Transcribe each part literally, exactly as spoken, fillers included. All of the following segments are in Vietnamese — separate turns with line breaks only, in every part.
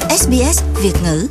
ét bê ét Việt ngữ.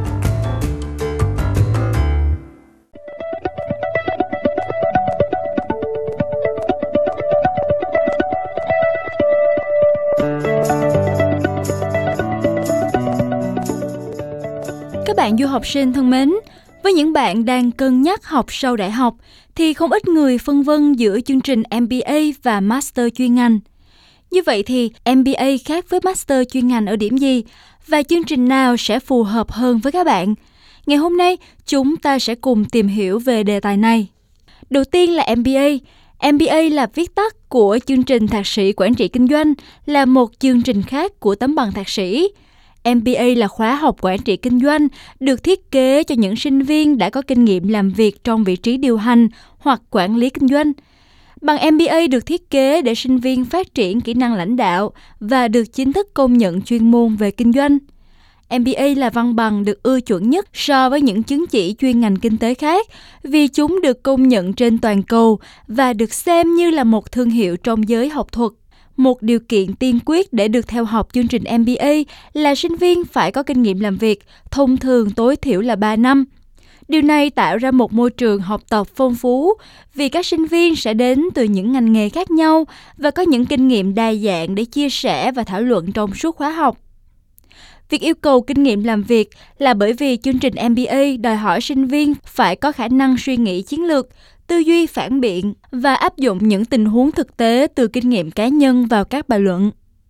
Các bạn du học sinh thân mến, với những bạn đang cân nhắc học sau đại học thì không ít người phân vân giữa chương trình em bê a và Master chuyên ngành. Như vậy thì em bê a khác với Master chuyên ngành ở điểm gì và chương trình nào sẽ phù hợp hơn với các bạn? Ngày hôm nay, chúng ta sẽ cùng tìm hiểu về đề tài này. Đầu tiên là em bê a. em bê a là viết tắt của chương trình Thạc sĩ Quản trị Kinh doanh, là một chương trình khác của tấm bằng thạc sĩ. em bê a là khóa học quản trị kinh doanh được thiết kế cho những sinh viên đã có kinh nghiệm làm việc trong vị trí điều hành hoặc quản lý kinh doanh. Bằng em bê a được thiết kế để sinh viên phát triển kỹ năng lãnh đạo và được chính thức công nhận chuyên môn về kinh doanh. em bê a là văn bằng được ưa chuộng nhất so với những chứng chỉ chuyên ngành kinh tế khác vì chúng được công nhận trên toàn cầu và được xem như là một thương hiệu trong giới học thuật. Một điều kiện tiên quyết để được theo học chương trình em bê a là sinh viên phải có kinh nghiệm làm việc, thông thường tối thiểu là ba năm. Điều này tạo ra một môi trường học tập phong phú vì các sinh viên sẽ đến từ những ngành nghề khác nhau và có những kinh nghiệm đa dạng để chia sẻ và thảo luận trong suốt khóa học. Việc yêu cầu kinh nghiệm làm việc là bởi vì chương trình em bê a đòi hỏi sinh viên phải có khả năng suy nghĩ chiến lược, tư duy phản biện và áp dụng những tình huống thực tế từ kinh nghiệm cá nhân vào các bài luận.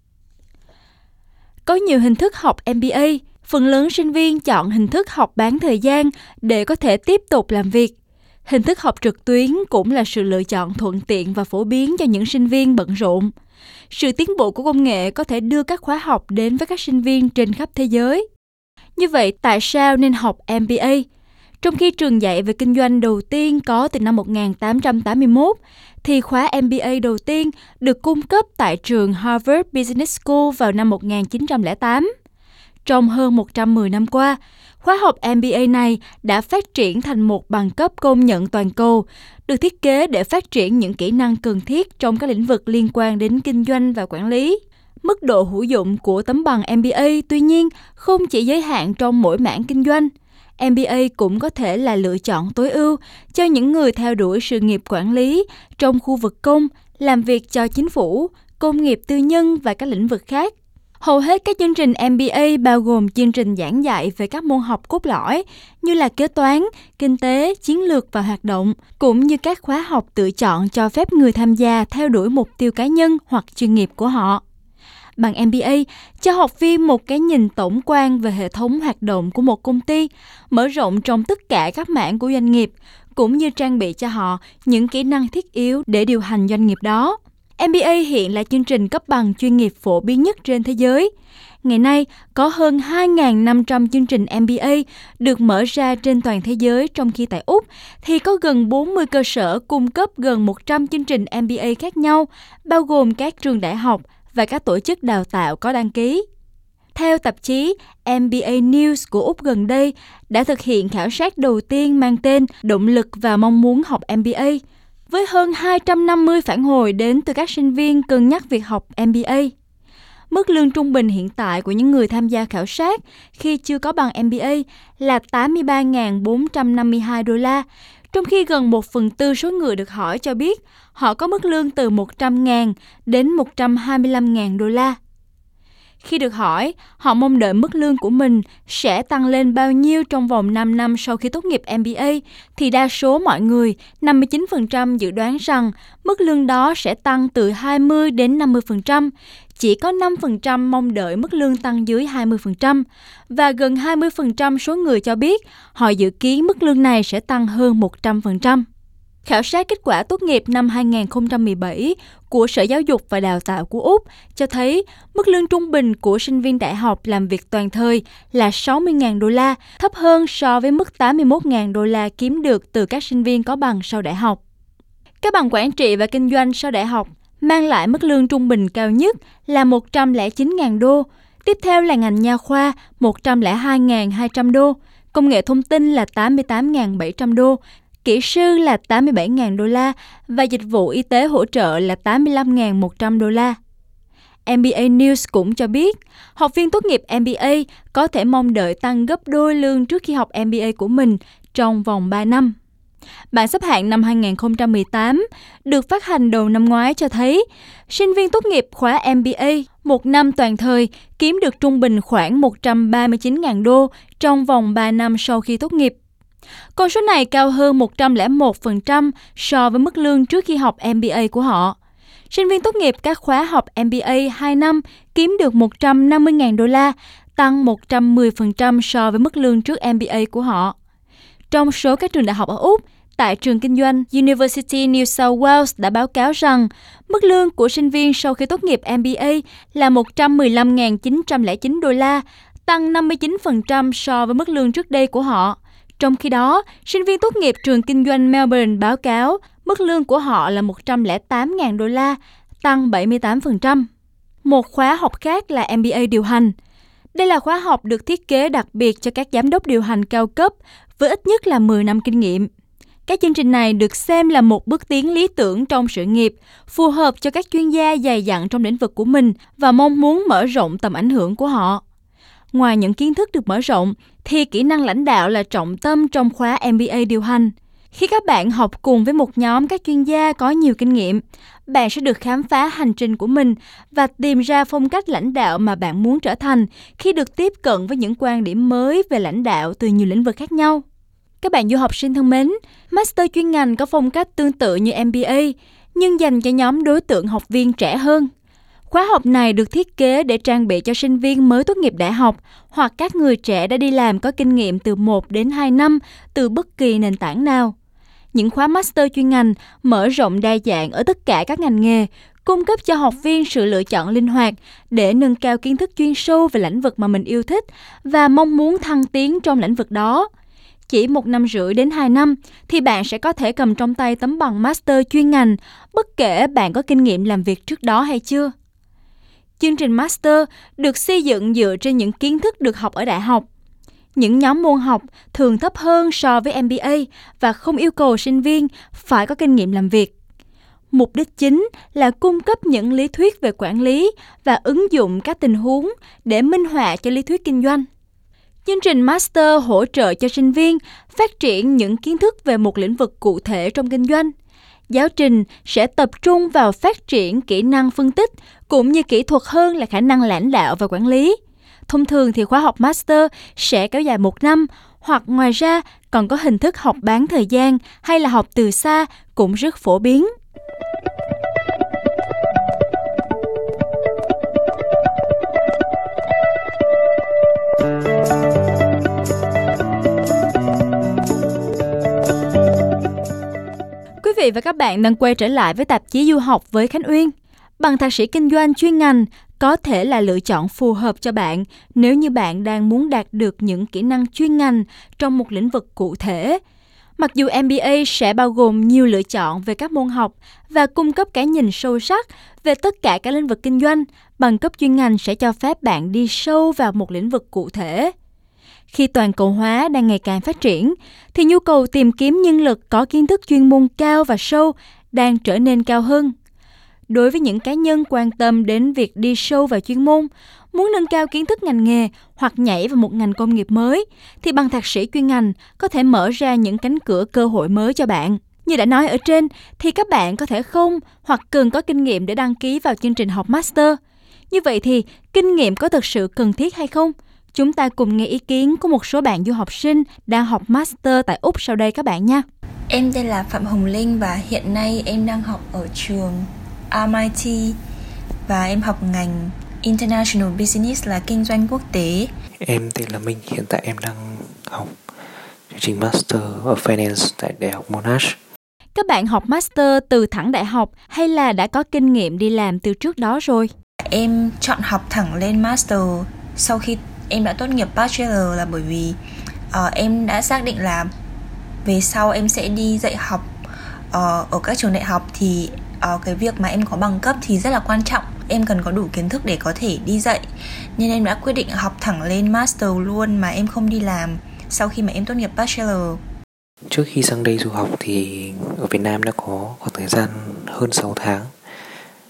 Có nhiều hình thức học em bê a, phần lớn sinh viên chọn hình thức học bán thời gian để có thể tiếp tục làm việc. Hình thức học trực tuyến cũng là sự lựa chọn thuận tiện và phổ biến cho những sinh viên bận rộn. Sự tiến bộ của công nghệ có thể đưa các khóa học đến với các sinh viên trên khắp thế giới. Như vậy, tại sao nên học em bê a? Trong khi trường dạy về kinh doanh đầu tiên có từ năm một nghìn tám trăm tám mươi mốt, thì khóa em bê a đầu tiên được cung cấp tại trường Harvard Business School vào năm một nghìn chín trăm lẻ tám. Trong hơn một trăm mười năm qua, khóa học em bê a này đã phát triển thành một bằng cấp công nhận toàn cầu, được thiết kế để phát triển những kỹ năng cần thiết trong các lĩnh vực liên quan đến kinh doanh và quản lý. Mức độ hữu dụng của tấm bằng em bê a tuy nhiên không chỉ giới hạn trong mỗi mảng kinh doanh. em bê a cũng có thể là lựa chọn tối ưu cho những người theo đuổi sự nghiệp quản lý trong khu vực công, làm việc cho chính phủ, công nghiệp tư nhân và các lĩnh vực khác. Hầu hết các chương trình em bê a bao gồm chương trình giảng dạy về các môn học cốt lõi như là kế toán, kinh tế, chiến lược và hoạt động, cũng như các khóa học tự chọn cho phép người tham gia theo đuổi mục tiêu cá nhân hoặc chuyên nghiệp của họ. Bằng em bê a cho học viên một cái nhìn tổng quan về hệ thống hoạt động của một công ty, mở rộng trong tất cả các mảng của doanh nghiệp, cũng như trang bị cho họ những kỹ năng thiết yếu để điều hành doanh nghiệp đó. em bê a hiện là chương trình cấp bằng chuyên nghiệp phổ biến nhất trên thế giới. Ngày nay, có hơn hai nghìn năm trăm chương trình em bê a được mở ra trên toàn thế giới, trong khi tại Úc thì có gần bốn mươi cơ sở cung cấp gần một trăm chương trình em bê a khác nhau, bao gồm các trường đại học và các tổ chức đào tạo có đăng ký. Theo tạp chí em bê a News của Úc gần đây đã thực hiện khảo sát đầu tiên mang tên Động lực và mong muốn học em bê a, với hơn hai trăm năm mươi phản hồi đến từ các sinh viên cân nhắc việc học em bê a. Mức lương trung bình hiện tại của những người tham gia khảo sát khi chưa có bằng em bê a là tám mươi ba nghìn bốn trăm năm mươi hai đô la, trong khi gần một phần tư số người được hỏi cho biết họ có mức lương từ một trăm nghìn đến một trăm hai mươi lăm nghìn đô la. Khi được hỏi họ mong đợi mức lương của mình sẽ tăng lên bao nhiêu trong vòng năm năm sau khi tốt nghiệp em bê a, thì đa số mọi người, năm mươi chín phần trăm dự đoán rằng mức lương đó sẽ tăng từ hai mươi đến năm mươi phần trăm. Chỉ có năm phần trăm mong đợi mức lương tăng dưới hai mươi phần trăm và gần hai mươi phần trăm số người cho biết họ dự kiến mức lương này sẽ tăng hơn một trăm phần trăm. Khảo sát kết quả tốt nghiệp năm hai nghìn không trăm mười bảy của Sở Giáo dục và Đào tạo của Úc cho thấy mức lương trung bình của sinh viên đại học làm việc toàn thời là sáu mươi nghìn đô la, thấp hơn so với mức tám mươi mốt nghìn đô la kiếm được từ các sinh viên có bằng sau đại học. Các bằng quản trị và kinh doanh sau đại học mang lại mức lương trung bình cao nhất là một trăm lẻ chín nghìn đô, tiếp theo là ngành nha khoa một trăm lẻ hai nghìn hai trăm đô, công nghệ thông tin là tám mươi tám nghìn bảy trăm đô, kỹ sư là tám mươi bảy nghìn đô la và dịch vụ y tế hỗ trợ là tám mươi lăm nghìn một trăm đô la. em bê a News cũng cho biết, học viên tốt nghiệp em bê a có thể mong đợi tăng gấp đôi lương trước khi học em bê a của mình trong vòng ba năm. Bảng xếp hạng năm hai không một tám được phát hành đầu năm ngoái cho thấy, sinh viên tốt nghiệp khóa em bê a một năm toàn thời kiếm được trung bình khoảng một trăm ba mươi chín nghìn đô trong vòng ba năm sau khi tốt nghiệp. Con số này cao hơn một trăm lẻ một phần trăm so với mức lương trước khi học em bê a của họ. Sinh viên tốt nghiệp các khóa học em bê a hai năm kiếm được một trăm năm mươi nghìn đô la, tăng một trăm mười phần trăm so với mức lương trước em bê a của họ. Trong số các trường đại học ở Úc, tại trường kinh doanh University New South Wales đã báo cáo rằng mức lương của sinh viên sau khi tốt nghiệp em bê a là một trăm mười lăm nghìn chín trăm lẻ chín đô la, tăng năm mươi chín phần trăm so với mức lương trước đây của họ. Trong khi đó, sinh viên tốt nghiệp trường kinh doanh Melbourne báo cáo mức lương của họ là một trăm lẻ tám nghìn đô la, tăng bảy mươi tám phần trăm. Một khóa học khác là em bê a điều hành. Đây là khóa học được thiết kế đặc biệt cho các giám đốc điều hành cao cấp với ít nhất là mười năm kinh nghiệm. Các chương trình này được xem là một bước tiến lý tưởng trong sự nghiệp, phù hợp cho các chuyên gia dày dặn trong lĩnh vực của mình và mong muốn mở rộng tầm ảnh hưởng của họ. Ngoài những kiến thức được mở rộng, thì kỹ năng lãnh đạo là trọng tâm trong khóa em bê a điều hành. Khi các bạn học cùng với một nhóm các chuyên gia có nhiều kinh nghiệm, bạn sẽ được khám phá hành trình của mình và tìm ra phong cách lãnh đạo mà bạn muốn trở thành khi được tiếp cận với những quan điểm mới về lãnh đạo từ nhiều lĩnh vực khác nhau. Các bạn du học sinh thân mến, Master chuyên ngành có phong cách tương tự như em bê a, nhưng dành cho nhóm đối tượng học viên trẻ hơn. Khóa học này được thiết kế để trang bị cho sinh viên mới tốt nghiệp đại học hoặc các người trẻ đã đi làm có kinh nghiệm từ một đến hai năm từ bất kỳ nền tảng nào. Những khóa Master chuyên ngành mở rộng đa dạng ở tất cả các ngành nghề, cung cấp cho học viên sự lựa chọn linh hoạt để nâng cao kiến thức chuyên sâu về lĩnh vực mà mình yêu thích và mong muốn thăng tiến trong lĩnh vực đó. Chỉ một năm rưỡi đến hai năm thì bạn sẽ có thể cầm trong tay tấm bằng Master chuyên ngành, bất kể bạn có kinh nghiệm làm việc trước đó hay chưa. Chương trình Master được xây dựng dựa trên những kiến thức được học ở đại học. Những nhóm môn học thường thấp hơn so với em bê a và không yêu cầu sinh viên phải có kinh nghiệm làm việc. Mục đích chính là cung cấp những lý thuyết về quản lý và ứng dụng các tình huống để minh họa cho lý thuyết kinh doanh. Chương trình Master hỗ trợ cho sinh viên phát triển những kiến thức về một lĩnh vực cụ thể trong kinh doanh. Giáo trình sẽ tập trung vào phát triển kỹ năng phân tích cũng như kỹ thuật hơn là khả năng lãnh đạo và quản lý. Thông thường thì khóa học Master sẽ kéo dài một năm, hoặc ngoài ra còn có hình thức học bán thời gian hay là học từ xa cũng rất phổ biến. Quý vị và các bạn đang quay trở lại với tạp chí Du học với Khánh Uyên. Bằng thạc sĩ kinh doanh chuyên ngành có thể là lựa chọn phù hợp cho bạn nếu như bạn đang muốn đạt được những kỹ năng chuyên ngành trong một lĩnh vực cụ thể. Mặc dù em bê a sẽ bao gồm nhiều lựa chọn về các môn học và cung cấp cái nhìn sâu sắc về tất cả các lĩnh vực kinh doanh, bằng cấp chuyên ngành sẽ cho phép bạn đi sâu vào một lĩnh vực cụ thể. Khi toàn cầu hóa đang ngày càng phát triển, thì nhu cầu tìm kiếm nhân lực có kiến thức chuyên môn cao và sâu đang trở nên cao hơn. Đối với những cá nhân quan tâm đến việc đi sâu vào chuyên môn, muốn nâng cao kiến thức ngành nghề hoặc nhảy vào một ngành công nghiệp mới, thì bằng thạc sĩ chuyên ngành có thể mở ra những cánh cửa cơ hội mới cho bạn. Như đã nói ở trên, thì các bạn có thể không hoặc cần có kinh nghiệm để đăng ký vào chương trình học Master. Như vậy thì, kinh nghiệm có thực sự cần thiết hay không? Chúng ta cùng nghe ý kiến của một số bạn du học sinh đang học Master tại Úc sau đây các bạn nha.
Em tên là Phạm Hồng Linh và hiện nay em đang học ở trường em i tê và em học ngành International Business là kinh doanh quốc tế.
Em tên là Minh, hiện tại em đang học chương trình Master of Finance tại Đại học Monash.
Các bạn học Master từ thẳng đại học hay là đã có kinh nghiệm đi làm từ trước đó rồi?
Em chọn học thẳng lên Master sau khi em đã tốt nghiệp Bachelor là bởi vì uh, em đã xác định là về sau em sẽ đi dạy học uh, ở các trường đại học thì uh, cái việc mà em có bằng cấp thì rất là quan trọng. Em cần có đủ kiến thức để có thể đi dạy, nên em đã quyết định học thẳng lên Master luôn mà em không đi làm sau khi mà em tốt nghiệp Bachelor.
Trước khi sang đây du học thì ở Việt Nam đã có khoảng thời gian hơn sáu tháng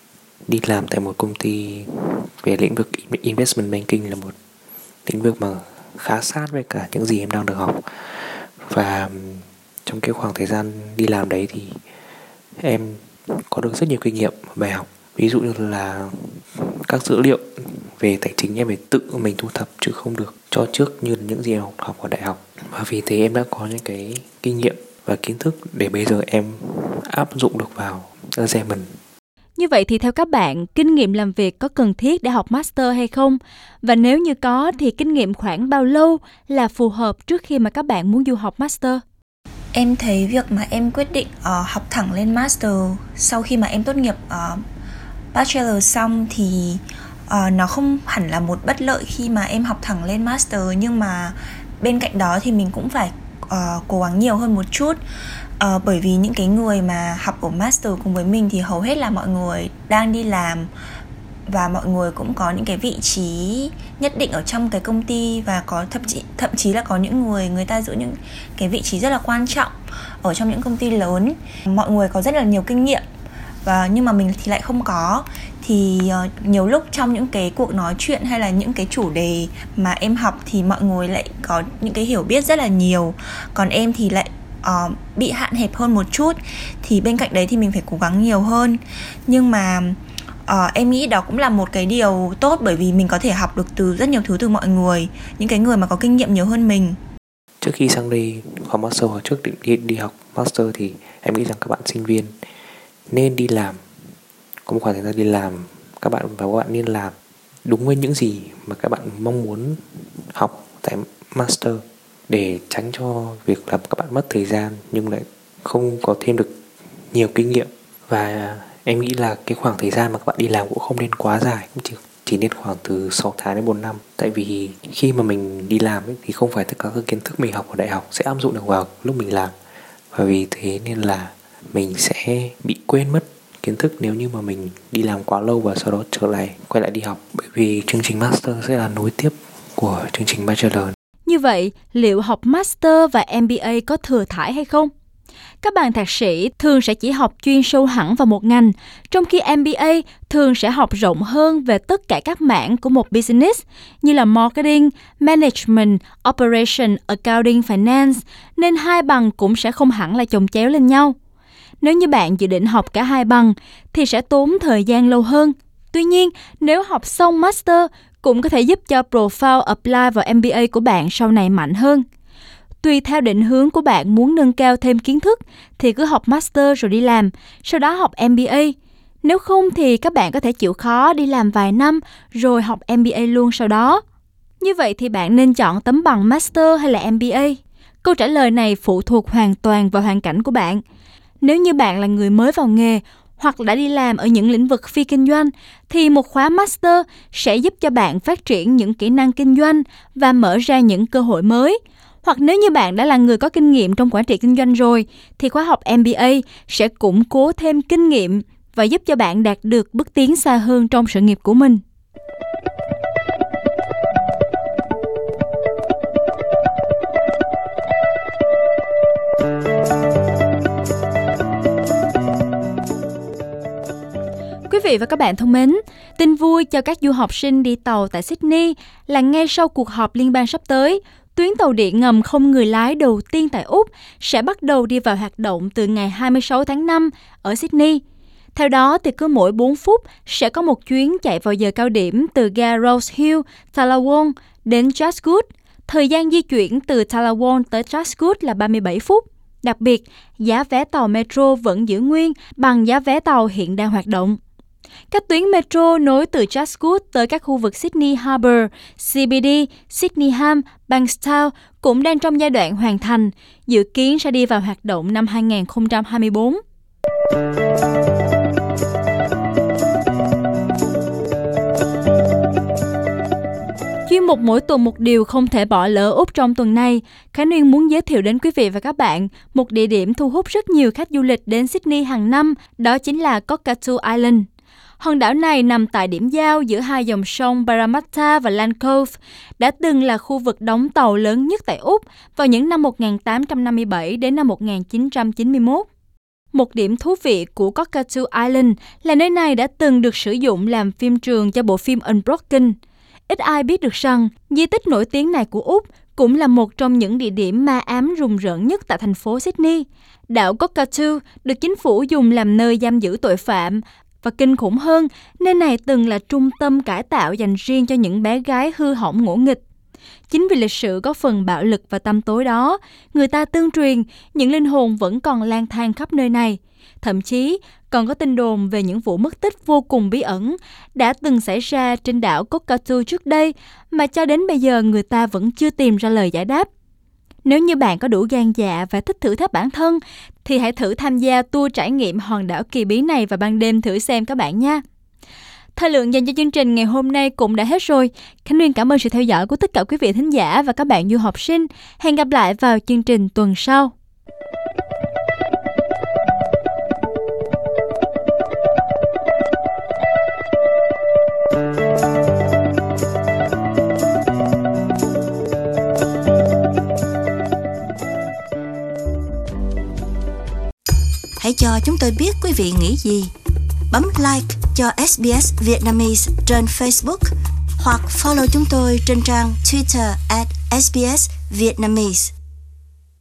đi làm tại một công ty về lĩnh vực investment banking là một lĩnh vực mà khá sát với cả những gì em đang được học. Và trong cái khoảng thời gian đi làm đấy thì em có được rất nhiều kinh nghiệm và bài học. Ví dụ như là các dữ liệu về tài chính em phải tự mình thu thập chứ không được cho trước như những gì em học, học ở đại học. Và vì thế em đã có những cái kinh nghiệm và kiến thức để bây giờ em áp dụng được vào assignment.
Như vậy thì theo các bạn, kinh nghiệm làm việc có cần thiết để học master hay không? Và nếu như có thì kinh nghiệm khoảng bao lâu là phù hợp trước khi mà các bạn muốn du học master?
Em thấy việc mà em quyết định uh, học thẳng lên master sau khi mà em tốt nghiệp uh, bachelor xong thì uh, nó không hẳn là một bất lợi khi mà em học thẳng lên master, nhưng mà bên cạnh đó thì mình cũng phải uh, cố gắng nhiều hơn một chút. Uh, bởi vì những cái người mà học ở master cùng với mình thì hầu hết là mọi người đang đi làm và mọi người cũng có những cái vị trí nhất định ở trong cái công ty, và có thậm chí thậm chí là có những người người ta giữ những cái vị trí rất là quan trọng ở trong những công ty lớn. Mọi người có rất là nhiều kinh nghiệm và nhưng mà mình thì lại không có. Thì uh, nhiều lúc trong những cái cuộc nói chuyện hay là những cái chủ đề mà em học thì mọi người lại có những cái hiểu biết rất là nhiều, còn em thì lại uh, bị hạn hẹp hơn một chút. Thì bên cạnh đấy thì mình phải cố gắng nhiều hơn. Nhưng mà uh, em nghĩ đó cũng là một cái điều tốt, bởi vì mình có thể học được từ rất nhiều thứ từ mọi người, những cái người mà có kinh nghiệm nhiều hơn mình.
Trước khi sang đây học master hoặc trước đi, đi học master thì em nghĩ rằng các bạn sinh viên nên đi làm, có một khoảng thời gian đi làm các bạn và các bạn nên làm đúng với những gì mà các bạn mong muốn học tại master, để tránh cho việc là các bạn mất thời gian nhưng lại không có thêm được nhiều kinh nghiệm. Và em nghĩ là cái khoảng thời gian mà các bạn đi làm cũng không nên quá dài, cũng chỉ, chỉ nên khoảng từ sáu tháng đến bốn năm. Tại vì khi mà mình đi làm ấy, thì không phải tất cả các kiến thức mình học ở đại học sẽ áp dụng được vào lúc mình làm. Và vì thế nên là mình sẽ bị quên mất kiến thức nếu như mà mình đi làm quá lâu và sau đó trở lại quay lại đi học. Bởi vì chương trình master sẽ là nối tiếp của chương trình bachelor.
Như vậy, liệu học master và em bê a có thừa thãi hay không? Các bạn thạc sĩ thường sẽ chỉ học chuyên sâu hẳn vào một ngành, trong khi em bê a thường sẽ học rộng hơn về tất cả các mảng của một business như là marketing, management, operation, accounting, finance, nên hai bằng cũng sẽ không hẳn là chồng chéo lên nhau. Nếu như bạn dự định học cả hai bằng thì sẽ tốn thời gian lâu hơn. Tuy nhiên, nếu học xong master cũng có thể giúp cho profile apply vào em bê a của bạn sau này mạnh hơn. Tùy theo định hướng của bạn muốn nâng cao thêm kiến thức thì cứ học master rồi đi làm, sau đó học em bê a. Nếu không thì các bạn có thể chịu khó đi làm vài năm rồi học em bê a luôn sau đó. Như vậy thì bạn nên chọn tấm bằng master hay là em bê a? Câu trả lời này phụ thuộc hoàn toàn vào hoàn cảnh của bạn. Nếu như bạn là người mới vào nghề hoặc đã đi làm ở những lĩnh vực phi kinh doanh thì một khóa master sẽ giúp cho bạn phát triển những kỹ năng kinh doanh và mở ra những cơ hội mới. Hoặc nếu như bạn đã là người có kinh nghiệm trong quản trị kinh doanh rồi thì khóa học em bê a sẽ củng cố thêm kinh nghiệm và giúp cho bạn đạt được bước tiến xa hơn trong sự nghiệp của mình. Quý vị và các bạn thân mến, tin vui cho các du học sinh đi tàu tại Sydney là ngay sau cuộc họp liên bang sắp tới, tuyến tàu điện ngầm không người lái đầu tiên tại Úc sẽ bắt đầu đi vào hoạt động từ ngày hai mươi sáu tháng năm ở Sydney. Theo đó, thì cứ mỗi bốn phút sẽ có một chuyến chạy vào giờ cao điểm từ ga Rose Hill, Tallawong đến Chatswood. Thời gian di chuyển từ Tallawong tới Chatswood là ba mươi bảy phút. Đặc biệt, giá vé tàu metro vẫn giữ nguyên bằng giá vé tàu hiện đang hoạt động. Các tuyến metro nối từ Chatswood tới các khu vực Sydney Harbour, xê bê đê, Sydneyham, Bankstown cũng đang trong giai đoạn hoàn thành, dự kiến sẽ đi vào hoạt động năm hai không hai tư. Chuyên mục mỗi tuần một điều không thể bỏ lỡ Úc trong tuần này, Khánh Nguyên muốn giới thiệu đến quý vị và các bạn một địa điểm thu hút rất nhiều khách du lịch đến Sydney hàng năm, đó chính là Cockatoo Island. Hòn đảo này nằm tại điểm giao giữa hai dòng sông Parramatta và Land Cove, đã từng là khu vực đóng tàu lớn nhất tại Úc vào những năm một nghìn tám trăm năm mươi bảy đến năm một nghìn chín trăm chín mươi mốt. Một điểm thú vị của Cockatoo Island là nơi này đã từng được sử dụng làm phim trường cho bộ phim Unbroken. Ít ai biết được rằng di tích nổi tiếng này của Úc cũng là một trong những địa điểm ma ám rùng rợn nhất tại thành phố Sydney. Đảo Cockatoo được chính phủ dùng làm nơi giam giữ tội phạm, và kinh khủng hơn, nơi này từng là trung tâm cải tạo dành riêng cho những bé gái hư hỏng ngỗ nghịch. Chính vì lịch sử có phần bạo lực và tăm tối đó, người ta tương truyền những linh hồn vẫn còn lang thang khắp nơi này. Thậm chí còn có tin đồn về những vụ mất tích vô cùng bí ẩn đã từng xảy ra trên đảo Cockatoo trước đây mà cho đến bây giờ người ta vẫn chưa tìm ra lời giải đáp. Nếu như bạn có đủ gan dạ và thích thử thách bản thân thì hãy thử tham gia tour trải nghiệm hòn đảo kỳ bí này vào ban đêm thử xem các bạn nha. Thời lượng dành cho chương trình ngày hôm nay cũng đã hết rồi. Khánh Nguyên cảm ơn sự theo dõi của tất cả quý vị thính giả và các bạn du học sinh. Hẹn gặp lại vào chương trình tuần sau.
Hãy cho chúng tôi biết quý vị nghĩ gì. Bấm like cho ét bê ét Vietnamese trên Facebook hoặc follow chúng tôi trên trang Twitter at ét bê ét Vietnamese.